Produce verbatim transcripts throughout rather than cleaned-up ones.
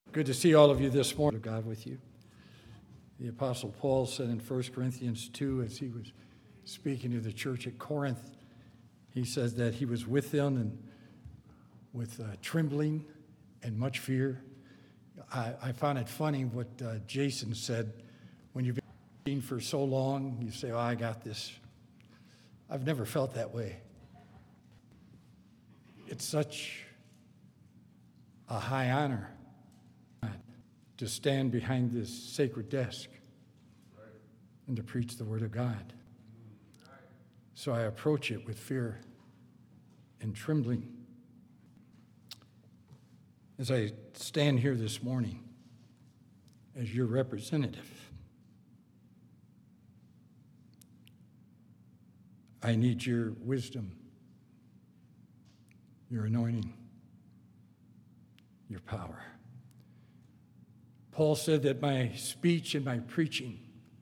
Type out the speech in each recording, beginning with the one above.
Good to see all of you this morning. God with you. The Apostle Paul said in First Corinthians two, as he was speaking to the church at Corinth, he says that he was with them and with uh, trembling and much fear. I, I found it funny what uh, Jason said. When you've been for so long, you say, oh, I got this. I've never felt that way. It's such a high honor to stand behind this sacred desk and to preach the Word of God. So I approach it with fear and trembling. As I stand here this morning as your representative, I need your wisdom, your anointing, your power. Paul said that my speech and my preaching,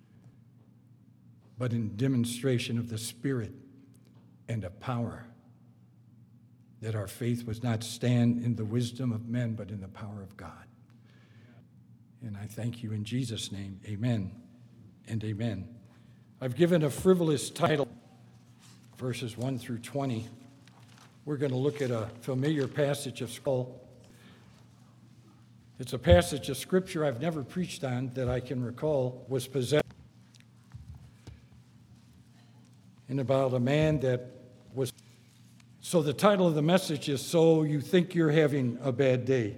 but in demonstration of the Spirit and of power, that our faith was not stand in the wisdom of men, but in the power of God. And I thank you in Jesus' name. Amen and amen. I've given a frivolous title, verses one through twenty. We're going to look at a familiar passage of Scripture. It's a passage of Scripture I've never preached on that I can recall was possessed. And about a man that was. So the title of the message is, So You Think You're Having a Bad Day.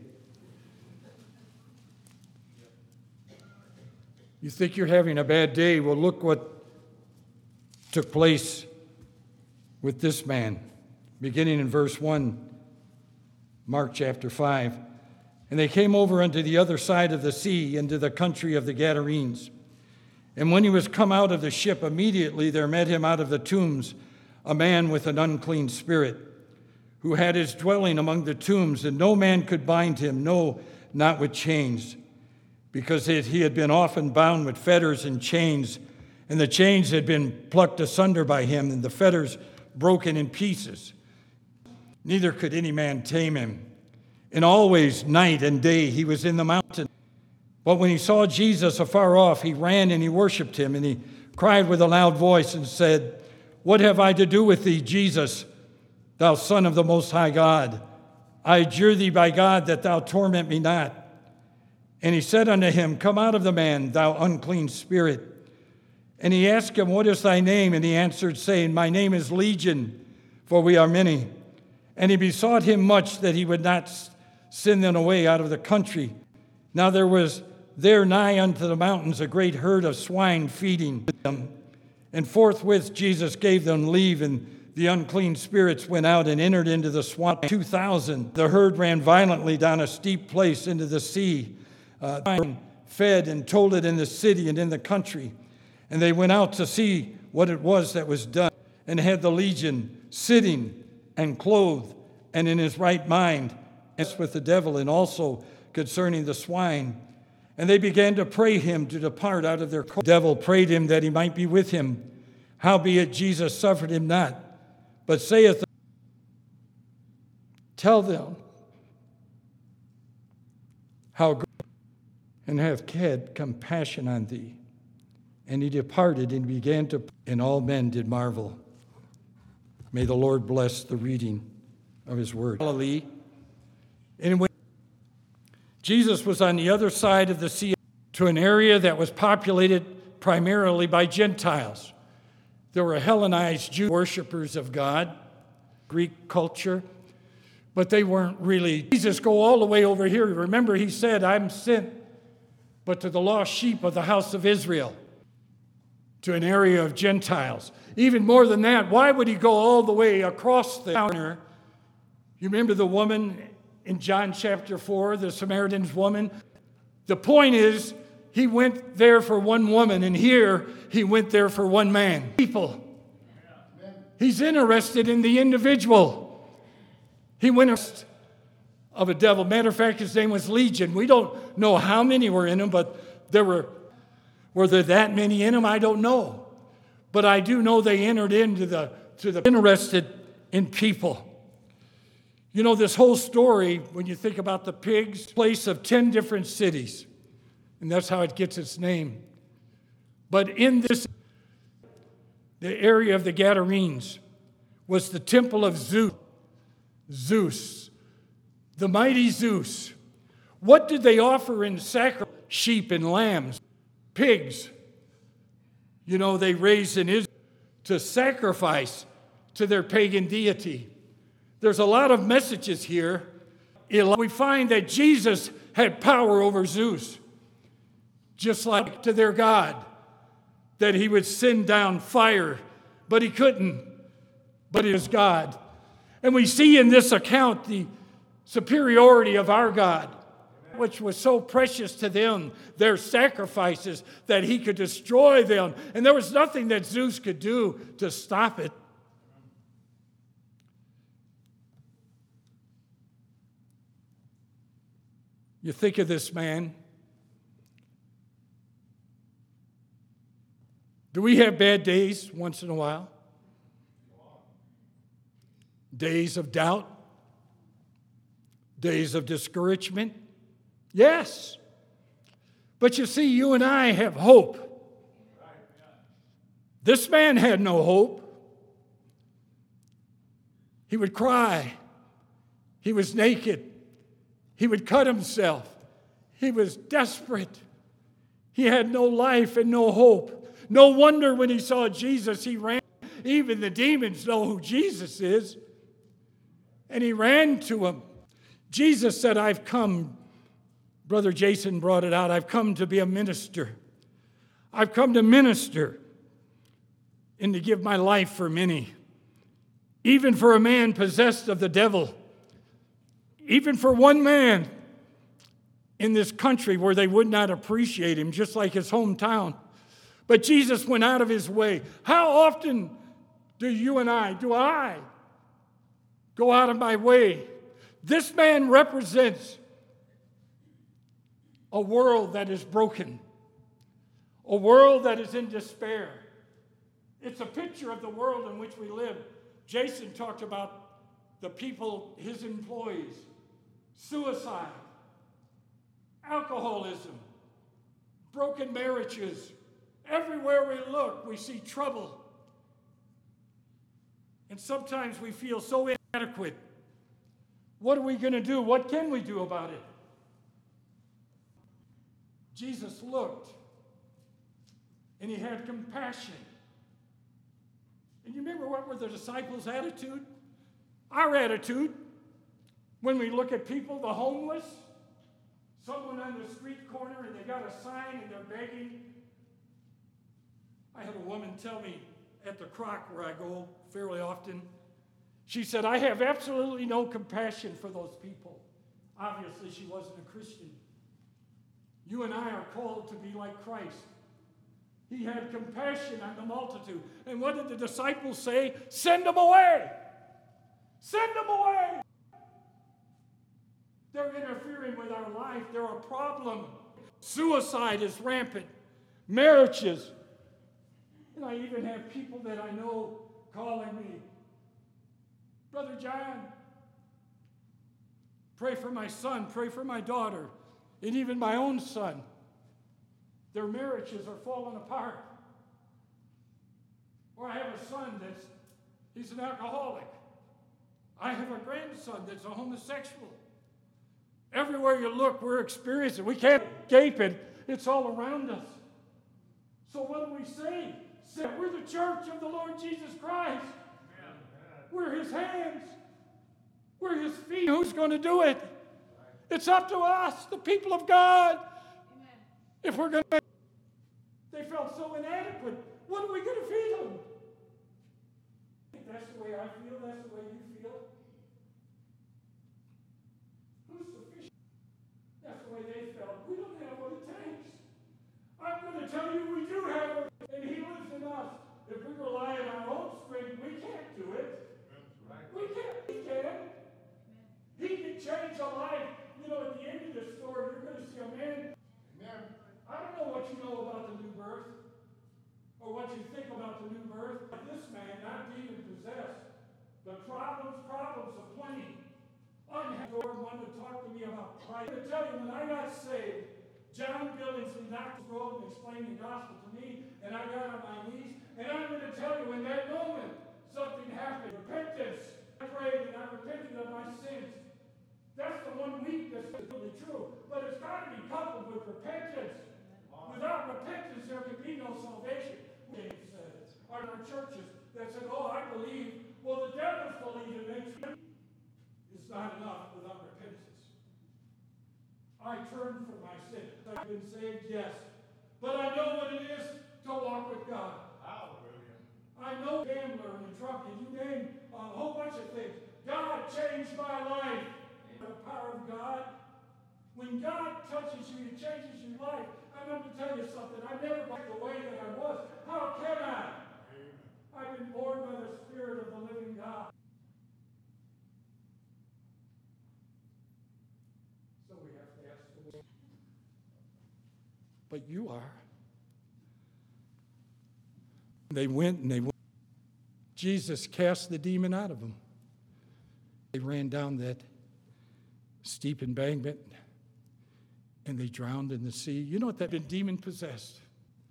You think you're having a bad day? Well, look what took place with this man. Beginning in verse one, Mark chapter five. And they came over unto the other side of the sea, into the country of the Gadarenes. And when he was come out of the ship, immediately there met him out of the tombs a man with an unclean spirit, who had his dwelling among the tombs, and no man could bind him, no, not with chains, because it, he had been often bound with fetters and chains, and the chains had been plucked asunder by him, and the fetters broken in pieces. Neither could any man tame him. And always, night and day, he was in the mountain. But when he saw Jesus afar off, he ran and he worshipped him, and he cried with a loud voice and said, What have I to do with thee, Jesus, thou Son of the Most High God? I adjure thee by God that thou torment me not. And he said unto him, Come out of the man, thou unclean spirit. And he asked him, What is thy name? And he answered, saying, My name is Legion, for we are many. And he besought him much that he would not send them away out of the country. Now there was there nigh unto the mountains a great herd of swine feeding them. And forthwith Jesus gave them leave, and the unclean spirits went out and entered into the swine. Two thousand. The herd ran violently down a steep place into the sea, uh, fed and told it in the city and in the country. And they went out to see what it was that was done, and had the legion sitting and clothed and in his right mind, as with the devil, and also concerning the swine. And they began to pray him to depart out of their court. The devil prayed him that he might be with him. Howbeit Jesus suffered him not, but saith, Tell them how great, and have had compassion on thee. And he departed and began to, and all men did marvel. May the Lord bless the reading of his word. Galilee. And when Jesus was on the other side of the sea, to an area that was populated primarily by Gentiles. There were Hellenized Jew worshipers of God, Greek culture, but they weren't really. Jesus, go all the way over here. Remember, he said, I'm sent but to the lost sheep of the house of Israel, to an area of Gentiles. Even more than that, why would he go all the way across the counter? You remember the woman in John chapter four, the Samaritan woman? The point is, he went there for one woman, and here he went there for one man. People. He's interested in the individual. He went of a devil. Matter of fact, his name was Legion. We don't know how many were in him, but there were, were there that many in him? I don't know. But I do know they entered into the, to the interested in people. You know, this whole story, when you think about the pigs, place of ten different cities, and that's how it gets its name. But in this, the area of the Gadarenes was the temple of Zeus, Zeus, the mighty Zeus. What did they offer in sacrifice? Sheep and lambs, pigs. You know, they raised in Israel to sacrifice to their pagan deity. There's a lot of messages here. We find that Jesus had power over Zeus, just like to their God, that he would send down fire, but he couldn't, but he was God. And we see in this account the superiority of our God, which was so precious to them, their sacrifices, that he could destroy them. And there was nothing that Zeus could do to stop it. You think of this man. Do we have bad days once in a while? Days of doubt? Days of discouragement? Yes. But you see, you and I have hope. This man had no hope. He would cry. He was naked. He would cut himself. He was desperate. He had no life and no hope. No wonder when he saw Jesus, he ran. Even the demons know who Jesus is. And he ran to him. Jesus said, I've come, Brother Jason brought it out, I've come to be a minister. I've come to minister and to give my life for many. Even for a man possessed of the devil. Even for one man in this country where they would not appreciate him, just like his hometown. But Jesus went out of his way. How often do you and I, do I, go out of my way? This man represents a world that is broken, a world that is in despair. It's a picture of the world in which we live. Jason talked about the people, his employees, suicide, alcoholism, broken marriages. Everywhere we look, we see trouble. And sometimes we feel so inadequate. What are we going to do? What can we do about it? Jesus looked, and he had compassion. And you remember what were the disciples' attitude? Our attitude, when we look at people, the homeless, someone on the street corner, and they got a sign and they're begging. I had a woman tell me at the Croc where I go fairly often, she said, I have absolutely no compassion for those people. Obviously, she wasn't a Christian. You and I are called to be like Christ. He had compassion on the multitude. And what did the disciples say? Send them away. Send them away. They're interfering with our life. They're a problem. Suicide is rampant. Marriages. And I even have people that I know calling me, Brother John, pray for my son, pray for my daughter, and even my own son. Their marriages are falling apart. Or I have a son that's, he's an alcoholic. I have a grandson that's a homosexual. Everywhere you look, we're experiencing it. We can't escape it. It's all around us. So what do we say? Say, we're the church of the Lord Jesus Christ. Amen. We're his hands. We're his feet. Who's going to do it? It's up to us, the people of God. Amen. If we're going to... They felt so inadequate. What are we going to feed them? That's the way I feel. That's the way you feel. Who's sufficient? That's the way they felt. We don't have what it takes. I'm going to tell you we do have it, and he lives in us. If we rely on our own strength, we can't do it. Right. We can't. He can. He can change a life. You know, at the end of the story, you're going to see a man. Amen. I don't know what you know about the new birth, or what you think about the new birth. This man, not demon possessed, the problems, problems of plenty. to tell you, when I got saved, John Billingsley knocked the road and explained the gospel to me, and I got on my knees. And I'm going to tell you, in that moment, something happened. Repentance. I prayed and I repented of my sins. That's the one week that's really true. But it's got to be coupled with repentance. Without repentance, there can be no salvation. James said, are there churches that said, oh, I believe. Well, the devils believe it makes me. It's not enough without repentance. I turned from my sin. I've been saved, yes. But I know what it is to walk with God. I know gambler and drunkard, you name a whole bunch of things. God changed my life. The power of God. When God touches you, He changes your life. I'm going to tell you something. I never liked the way that I was. How can I? I've been born by the Spirit of the living God. So we have to ask the Lord. But you are. They went and they went. Jesus cast the demon out of them. They ran down that steep embankment and they drowned in the sea. You know what? They've been demon possessed.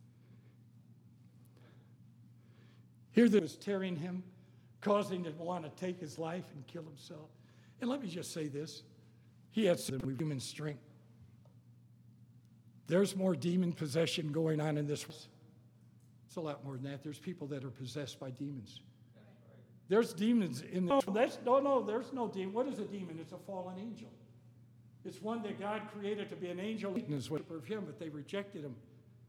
Here there was tearing him, causing him to want to take his life and kill himself. And let me just say this. He had some human strength. There's more demon possession going on in this world. It's a lot more than that. There's people that are possessed by demons. There's demons in the... No, that's, no, no, there's no demon. What is a demon? It's a fallen angel. It's one that God created to be an angel. Satan is worshiper of him, but they rejected him.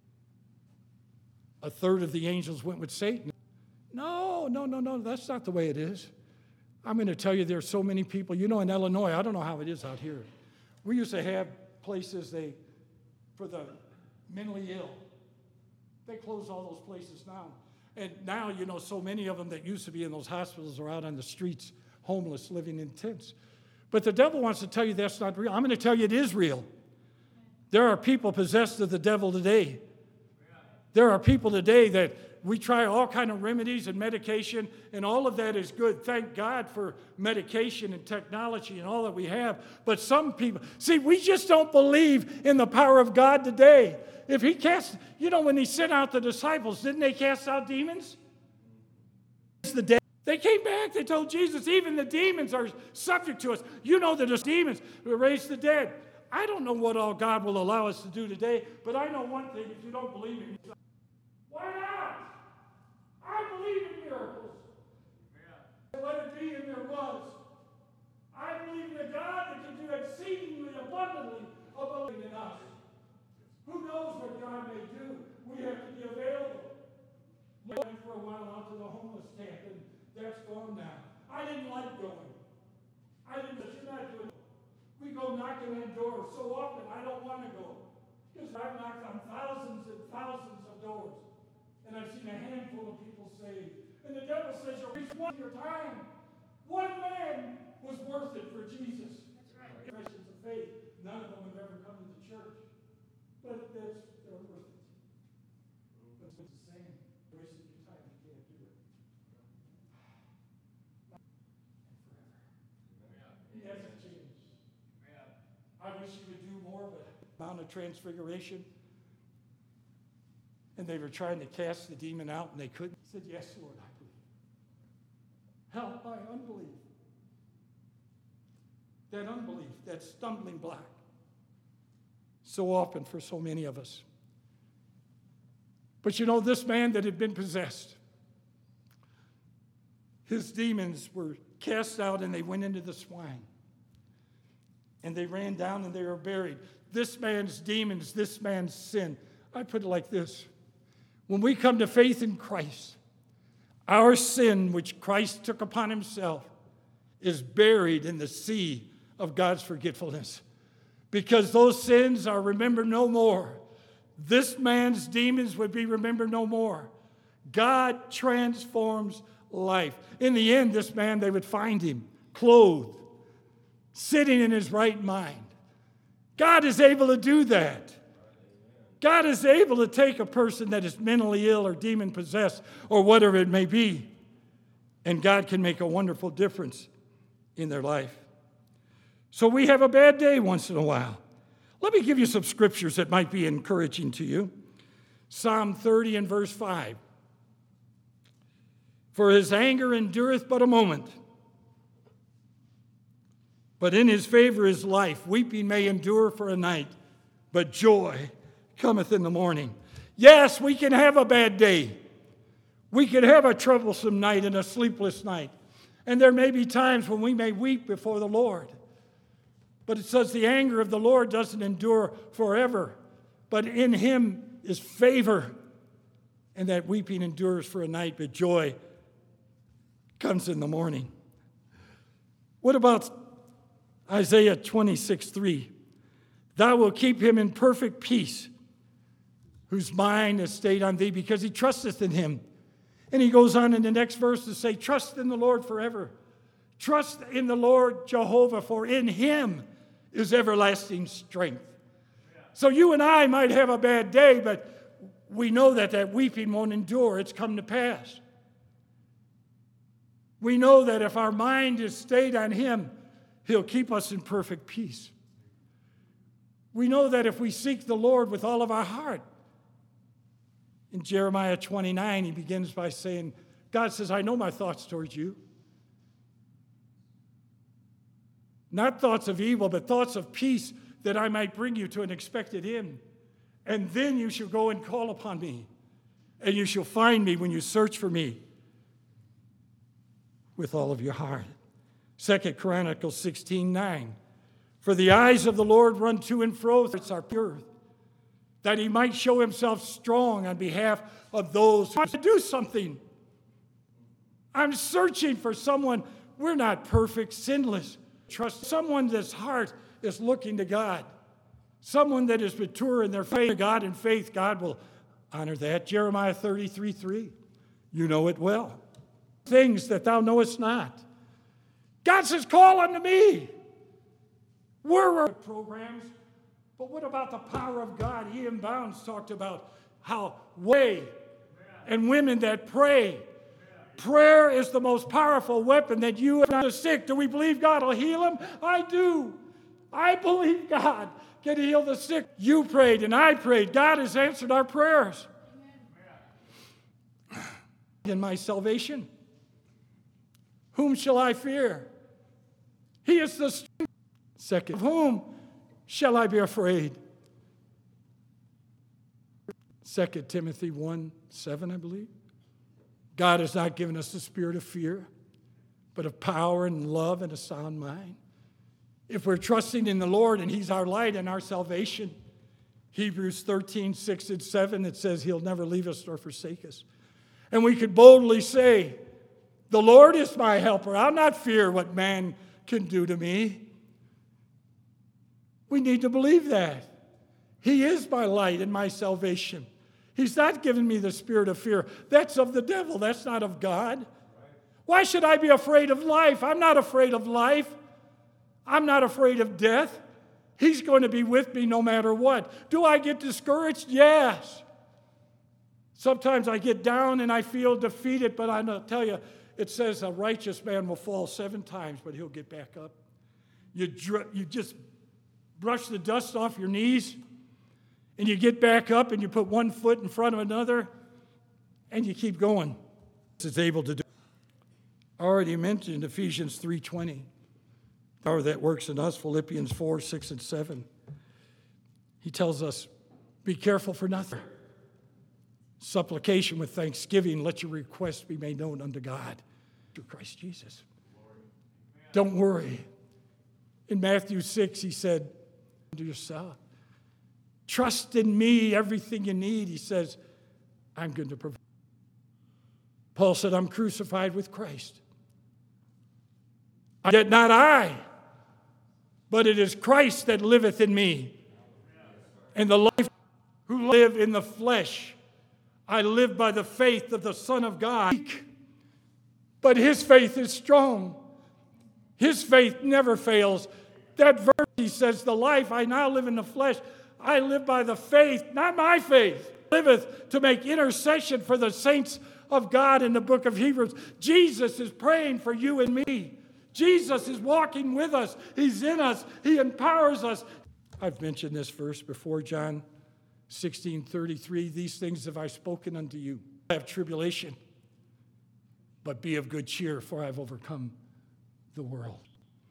A third of the angels went with Satan. No, no, no, no, that's not the way it is. I'm going to tell you, there's so many people. You know, in Illinois, I don't know how it is out here. We used to have places they for the mentally ill. They close all those places now. And now, you know, so many of them that used to be in those hospitals are out on the streets, homeless, living in tents. But the devil wants to tell you that's not real. I'm going to tell you it is real. There are people possessed of the devil today. There are people today that we try all kind of remedies and medication, and all of that is good. Thank God for medication and technology and all that we have. But some people, see, we just don't believe in the power of God today. If he cast, you know, when he sent out the disciples, didn't they cast out demons? The dead. They came back, they told Jesus, even the demons are subject to us. You know that the demons will raise the dead. I don't know what all God will allow us to do today, but I know one thing, if you don't believe in yourself, why not? I believe in miracles. Yeah. Let it be, and there was. I believe in a God that can do exceedingly abundantly above in us. Who knows what God may do? We have to be available. I went for a while out to the homeless camp, and that's gone now. I didn't like going. I didn't, but you're not doing it. We go knocking on doors so often, I don't want to go. Because I've knocked on thousands and thousands of doors. And I've seen a handful of people saved. And the devil says, you're wasting your time. One man was worth it for Jesus. That's right. Professions of faith. None of them have ever come to the church. But that's, they're worth it. But it's the same. Wasting your time, you can't do it. And forever. He hasn't changed. I wish he would do more, but Mount of Transfiguration. And they were trying to cast the demon out, and they couldn't. He said, yes, Lord, I believe. Help my unbelief. That unbelief, that stumbling block. So often for so many of us. But you know, this man that had been possessed, his demons were cast out, and they went into the swine. And they ran down, and they were buried. This man's demons, this man's sin. I put it like this. When we come to faith in Christ, our sin, which Christ took upon himself, is buried in the sea of God's forgetfulness. Because those sins are remembered no more. This man's demons would be remembered no more. God transforms life. In the end, this man, they would find him clothed, sitting in his right mind. God is able to do that. God is able to take a person that is mentally ill or demon-possessed or whatever it may be, and God can make a wonderful difference in their life. So we have a bad day once in a while. Let me give you some scriptures that might be encouraging to you. Psalm thirty and verse five. For his anger endureth but a moment, but in his favor is life. Weeping may endure for a night, but joy cometh in the morning. Yes, we can have a bad day. We can have a troublesome night and a sleepless night. And there may be times when we may weep before the Lord. But it says the anger of the Lord doesn't endure forever, but in him is favor. And that weeping endures for a night, but joy comes in the morning. What about Isaiah twenty-six three? Thou wilt keep him in perfect peace, whose mind is stayed on thee, because he trusteth in him. And he goes on in the next verse to say, trust in the Lord forever. Trust in the Lord Jehovah, for in him is everlasting strength. So you and I might have a bad day, but we know that that weeping won't endure. It's come to pass. We know that if our mind is stayed on him, he'll keep us in perfect peace. We know that if we seek the Lord with all of our heart. In Jeremiah twenty-nine, he begins by saying, God says, I know my thoughts towards you. Not thoughts of evil, but thoughts of peace, that I might bring you to an expected end. And then you shall go and call upon me, and you shall find me when you search for me with all of your heart. Second Chronicles sixteen nine. For the eyes of the Lord run to and fro, it's our pure, that he might show himself strong on behalf of those who want to do something. I'm searching for someone. We're not perfect, sinless. Trust someone that's heart is looking to God. Someone that is mature in their faith to God and faith. God will honor that. Jeremiah thirty-three three. You know it well. Things that thou knowest not. God says, call unto me. We're programs. But what about the power of God? Ian Bounds talked about how way and women that pray. Prayer is the most powerful weapon that you have the sick. Do we believe God will heal them? I do. I believe God can heal the sick. You prayed and I prayed. God has answered our prayers. In my salvation, whom shall I fear? He is the strength. Second, of whom shall I be afraid? Second Timothy one seven, I believe. God has not given us the spirit of fear, but of power and love and a sound mind. If we're trusting in the Lord and he's our light and our salvation, Hebrews thirteen six and seven, it says he'll never leave us nor forsake us. And we could boldly say, the Lord is my helper. I'll not fear what man can do to me. We need to believe that. He is my light and my salvation. He's not given me the spirit of fear. That's of the devil. That's not of God. Why should I be afraid of life? I'm not afraid of life. I'm not afraid of death. He's going to be with me no matter what. Do I get discouraged? Yes. Sometimes I get down and I feel defeated, but I'll tell you, it says a righteous man will fall seven times, but he'll get back up. You, dr- you just brush the dust off your knees, and you get back up and you put one foot in front of another, and you keep going. It's able to do. I already mentioned Ephesians three twenty. Power that works in us, Philippians four six and seven. He tells us, be careful for nothing. Supplication with thanksgiving, let your requests be made known unto God through Christ Jesus. Don't worry. In Matthew six, he said to yourself, trust in me, everything you need. He says, I'm going to provide. Paul said, I'm crucified with Christ. Yet not I, but it is Christ that liveth in me. And the life who live in the flesh, I live by the faith of the Son of God. But his faith is strong. His faith never fails. That verse, he says, the life I now live in the flesh, I live by the faith, not my faith, liveth to make intercession for the saints of God in the book of Hebrews. Jesus is praying for you and me. Jesus is walking with us. He's in us. He empowers us. I've mentioned this verse before, John sixteen thirty-three. These things have I spoken unto you. I have tribulation, but be of good cheer, for I have overcome the world.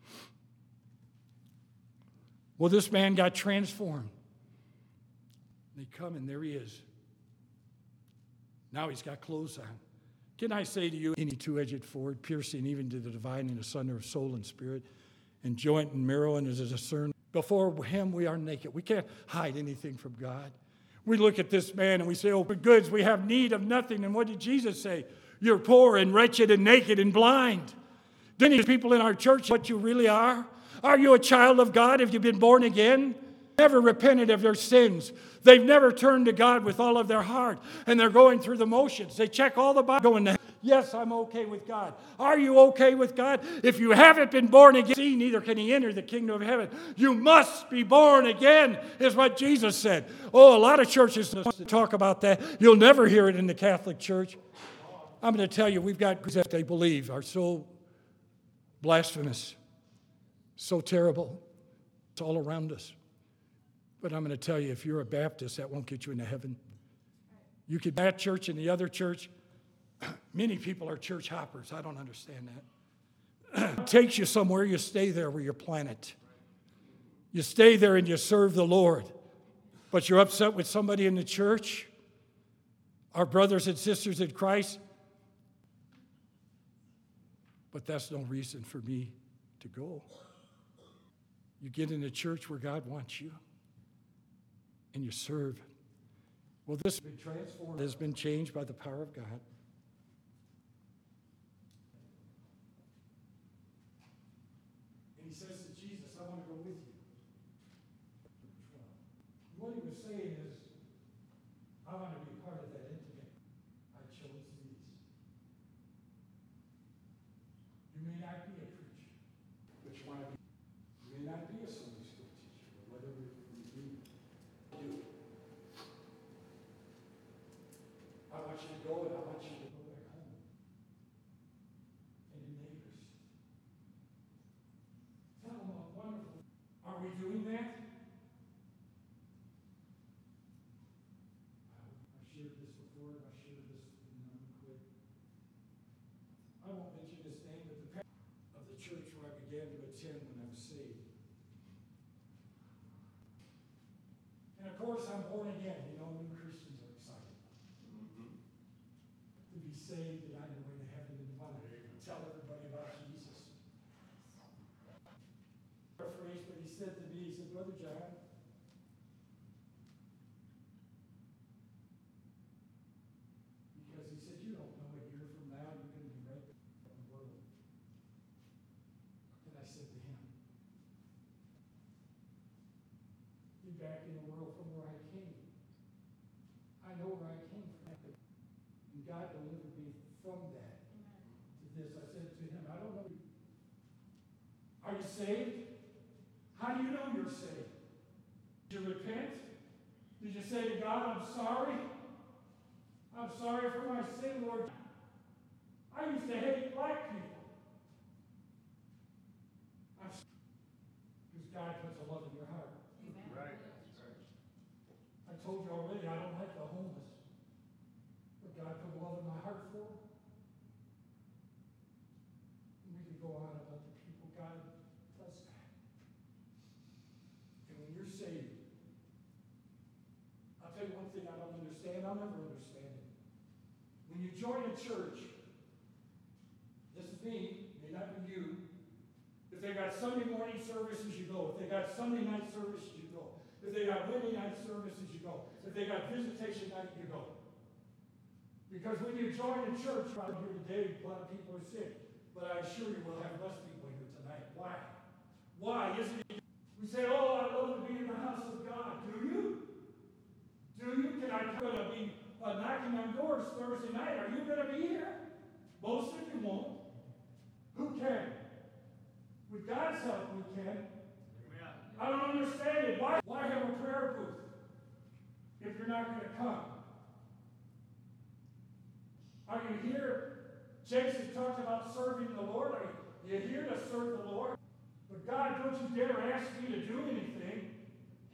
Well, this man got transformed. They come, and there he is. Now he's got clothes on. Can I say to you, any two-edged sword, piercing even to the dividing asunder of soul and spirit, and joint and marrow, and is a discern. Before him we are naked. We can't hide anything from God. We look at this man and we say, oh, for goods, we have need of nothing. And what did Jesus say? You're poor and wretched and naked and blind. Then these people in our church, what you really are? Are you a child of God? Have you been born again? Never repented of their sins. They've never turned to God with all of their heart. And they're going through the motions. They check all the boxes. Going to, yes, I'm okay with God. Are you okay with God? If you haven't been born again, neither can he enter the kingdom of heaven. You must be born again, is what Jesus said. Oh, a lot of churches talk about that. You'll never hear it in the Catholic Church. I'm going to tell you, we've got groups that they believe are so blasphemous, so terrible. It's all around us. But I'm going to tell you, if you're a Baptist, that won't get you into heaven. You could that church and the other church. Many people are church hoppers. I don't understand that. It takes you somewhere, you stay there where you're planted. You stay there and you serve the Lord. But you're upset with somebody in the church, our brothers and sisters in Christ. But that's no reason for me to go. You get in a church where God wants you, and you serve. Well, this has been transformed, has been changed by the power of God. And he says to Jesus, I want to go with you. What he was saying is, I want to be part of that intimate. I chose these. You may not be a preacher, but you want to be. You may not be a Sunday school teacher, or whatever you do. I want you to go, and I want you to go back home. And your neighbors. Tell them how wonderful. Are we doing that? I've shared this before, and I've shared this with them quick. I won't mention his name, but the pastor of the church where I began to attend when I was saved. And of course, I'm born again. You know, new Christians are excited. Mm-hmm. To be saved, and I know way to heaven and want to tell everybody about Jesus. Paraphrase, but he said to me, he said, Brother John, because he said, you don't know a year from now, you're going to be right in the world. And I said to him, be back in the world from where I came. I know where I came from. And God delivered me from that to this. I said to him, I don't know. Are you saved? How do you know you're saved? Did you repent? Did you say to God, I'm sorry? I'm sorry for my sin, Lord. I used to hate black people. Because God puts a love in your heart. Amen. Right. I told you already, I don't like the homeless. But God put love in my heart for them. And we could go on about the people God does that. And when you're saved, I'll tell you one thing I don't understand. I'll never understand it. When you join a church, this is me, may not be you. If they got Sunday morning services, you go. If they got Sunday night services, you go. If they got Wednesday night services, you go. If they got visitation night, you go. Because when you join a church, out here today, a lot of people are sick. But I assure you we'll have less people here tonight. Why? Why? Isn't it? We say, oh, I love to be in the house of God. Do you? Do you? Can I come and be uh, knocking on doors Thursday night? Are you going to be here? Most of you won't. Who can? With God's help, we can. Amen. I don't understand it. Why, why have a prayer booth if you're not going to come? Are you here? Jason talked about serving the Lord. Are you here to serve the Lord? But God, don't you dare ask me to do anything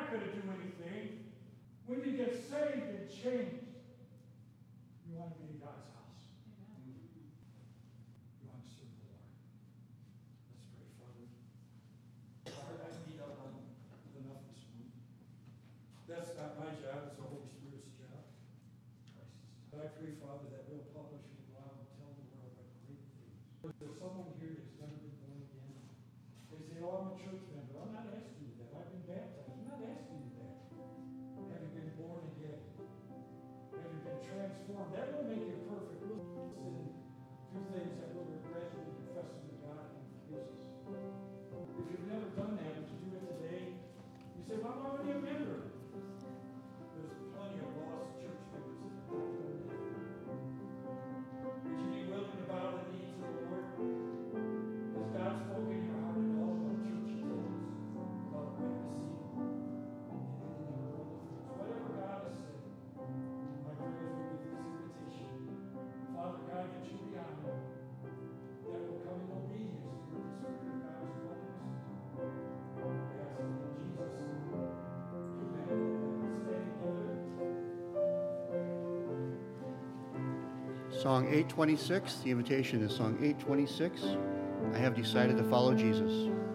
not going to do anything. When you get saved and changed, you want to be in God's house. Amen. You want to serve the Lord. Let's pray, Father. Father, I need up on enough this morning. That's not my job, it's the Holy Spirit's job. But I pray, Father, that we'll publish and go out and tell the world about great things. If there's someone here that's never been born again, they say, oh, I'm a church member. I'm not asking you that. I've been baptized. I'm not asking you that. Have you been born again? Have you been transformed? That will make you perfect. We'll sin and do things that we'll regret and confess to God and forgives us. If you've never done that, would you do it today? You say, well, I'm already a member. There's plenty of lost church members that have not done that. Would you be willing to bow the knee to the Lord? Has God spoken in your heart at all about church attendance, about witnessing, and any number of other things? Whatever God has said, my prayers will give this invitation. Father God, that you be honored, that will come in obedience to what the Spirit of God is calling us to do. We ask it in Jesus' name. Amen. Stand together. Song eight twenty-six, the invitation is song eight twenty-six, I Have Decided to Follow Jesus.